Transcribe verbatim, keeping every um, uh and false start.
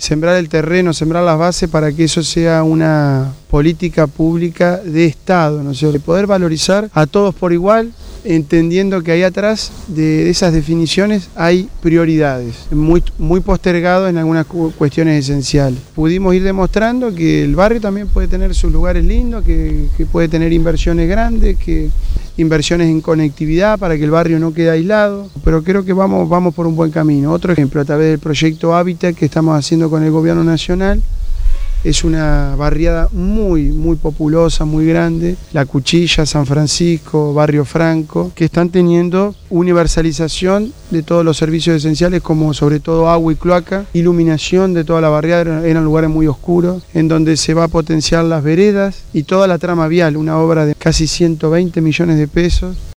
sembrar el terreno, sembrar las bases para que eso sea una política pública de Estado, ¿no? O sea, de poder valorizar a todos por igual, entendiendo que ahí atrás de esas definiciones hay prioridades, muy, muy postergado en algunas cuestiones esenciales. Pudimos ir demostrando que el barrio también puede tener sus lugares lindos, que, que puede tener inversiones grandes, que inversiones en conectividad para que el barrio no quede aislado, pero creo que vamos, vamos por un buen camino. Otro ejemplo, a través del proyecto Hábitat que estamos haciendo con el gobierno nacional, es una barriada muy, muy populosa, muy grande, La Cuchilla, San Francisco, Barrio Franco, que están teniendo universalización de todos los servicios esenciales, como sobre todo agua y cloaca, iluminación de toda la barriada, eran lugares muy oscuros, en donde se va a potenciar las veredas y toda la trama vial, una obra de casi ciento veinte millones de pesos.